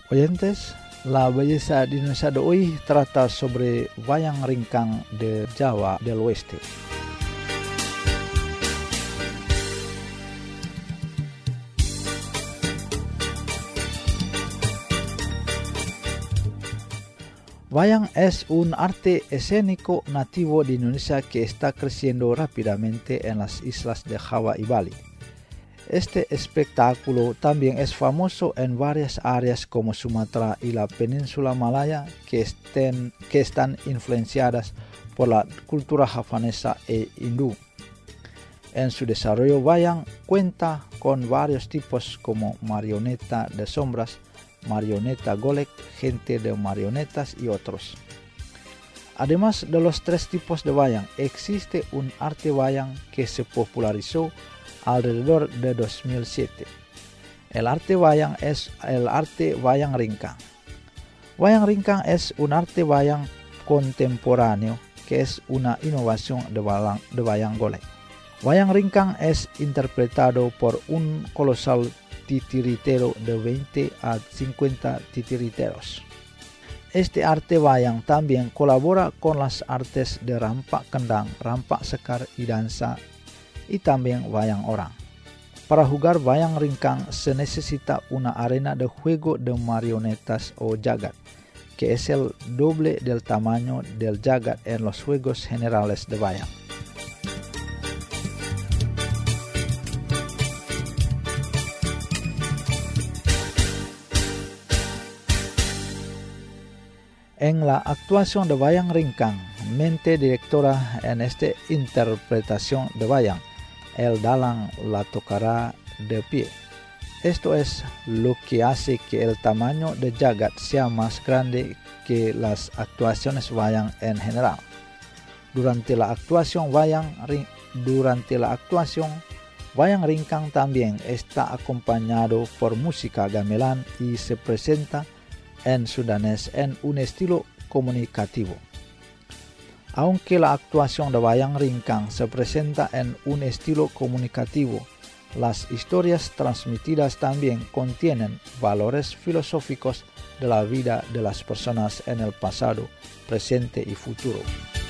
Oyentes, la belleza de Indonesia de hoy trata sobre wayang ringkang de Jawa del Oeste. Wayang es un arte escénico nativo de Indonesia que está creciendo rápidamente en las islas de Java y Bali. Este espectáculo también es famoso en varias áreas como Sumatra y la península malaya que están influenciadas por la cultura javanesa e hindú. En su desarrollo, wayang cuenta con varios tipos como marioneta de sombras, marioneta golek, gente de marionetas y otros. Además de los tres tipos de wayang, existe un arte wayang que se popularizó alrededor de 2007. El arte wayang es el arte wayang ringkang. Wayang ringkang es un arte wayang contemporáneo que es una innovación de wayang golek. Wayang ringkang es interpretado por un colosal titiritero de 20 a 50 titiriteros. Este arte wayang también colabora con las artes de rampak kendang, rampak sekar y danza, y también wayang orang. Para jugar wayang ringkang se necesita una arena de juego de marionetas o jagat, que es el doble del tamaño del jagat en los juegos generales de wayang. En la actuación de wayang ringkang, mente directora en esta interpretación de wayang, el dalang la tocará de pie. Esto es lo que hace que el tamaño de jagat sea más grande que las actuaciones wayang en general. Durante la actuación wayang ringkang también está acompañado por música gamelan y se presenta en sudanés en un estilo comunicativo. Aunque la actuación de wayang ringkang se presenta en un estilo comunicativo, las historias transmitidas también contienen valores filosóficos de la vida de las personas en el pasado, presente y futuro.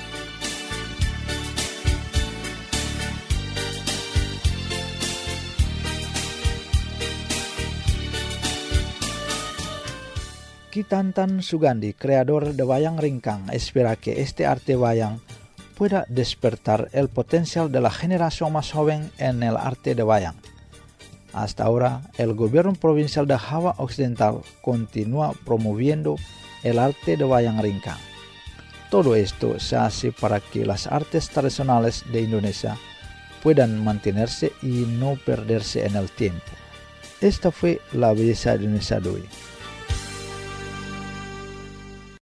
Kitantan Sugandi, creador de wayang ringkang, espera que este arte wayang pueda despertar el potencial de la generación más joven en el arte de wayang. Hasta ahora, el gobierno provincial de Java Occidental continúa promoviendo el arte de wayang ringkang. Todo esto se hace para que las artes tradicionales de Indonesia puedan mantenerse y no perderse en el tiempo. Esta fue la belleza de Indonesia de hoy.